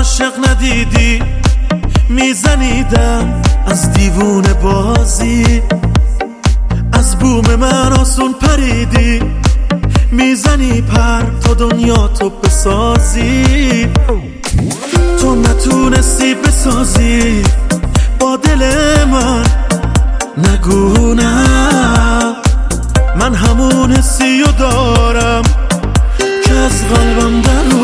عاشق ندیدی، میزنیدم از دیوونه بازی. از بوم من آسون پریدی، میزنی پر تا دنیا تو بسازی. تو نتونستی بسازی با دل من، نگو نه. من همون حسی رو دارم که از قلبم در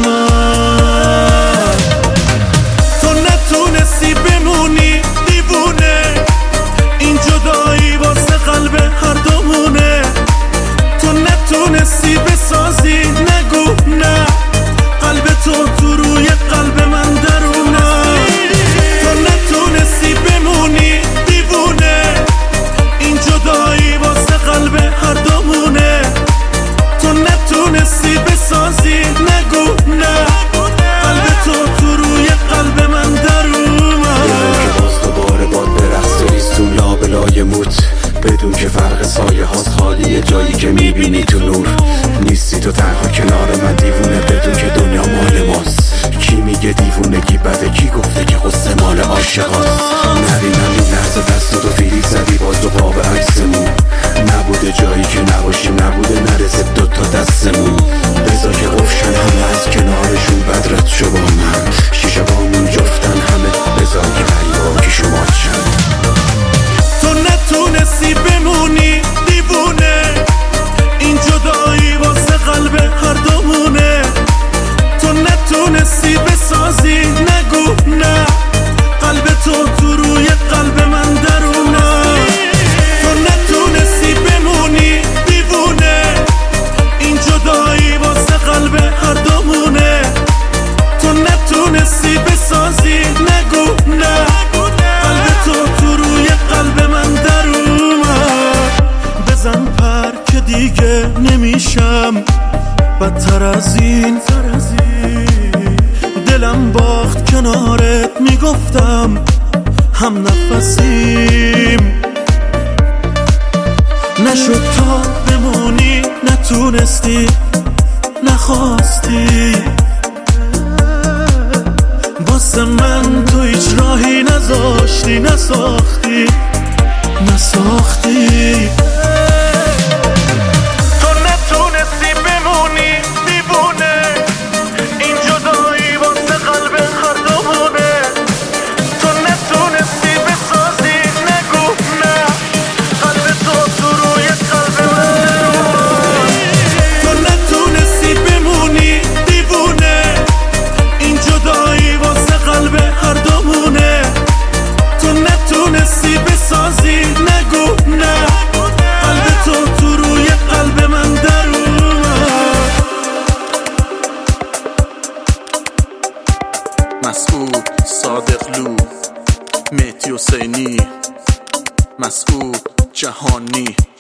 اومد. تو نتونستی بمونی دیوونه، این جدایی واسه قلب هر دومونه. تو نتونستی بسازی، نگو نه. قلب تو روی قلب من درونه. تو نتونستی بمونی دیوونه، این جدایی واسه قلب هر دومونه. تو نتونستی بسازی، نگو نه. قلب تو روی قلب من درونه. که باز دوباره باد برقص و ریستون لابلای موت، بدون که فرق سایه هاست خالیه جایی که میبینی تو نور. نیستی تو تنها کنار من دیوونه، بدون که دنیا مال ماست. کی میگه دیوونگی بده، کی گفته که غصه مال عاشقاست. نبینم این لحظه دستاتو فیلی زدی باز دو قاب عکسمون. نبوده جایی که نباشیم، نبوده نرسه دوتا دستمون. بذار که قفشن همه از کنارشون بدرت شو با من. شیشه بامون جفتن همه، بذار که عیاکی شما چند. تو نتونستی بمونی دیوونه، این جدایی واسه قلب هر دومونه. تو نتونستی بسازی، نگو نه. قلب تو روی قلب من درونه. تو نتونستی بمونی دیوونه، این جدایی واسه قلب هر دومونه. تو نتونستی بسازی، نگو نه. قلب تو روی قلب من در اومد. بزن پر که دیگه نمیشم بدتر از این. دلم باخت کنارت، میگفتم هم نفسیم. نشد تا بمونی، نتونستی، نخواستی. واسه من تو هیچ راهی نذاشتی، نساختی. تو نتونستی بمونی دیوونه، این جدایی واسه قلب هر دومونه. تو نتونستی بسازی، نگو نه. قلب تو روی قلب من. تو نتونستی بمونی دیوونه، این جدایی واسه قلب هر دومونه. تو نتونستی بسازی، نگو نه. قلب تو روی قلب من در اومد. مسعود صادقلو، مهدی حسینی، مسعود جهانی.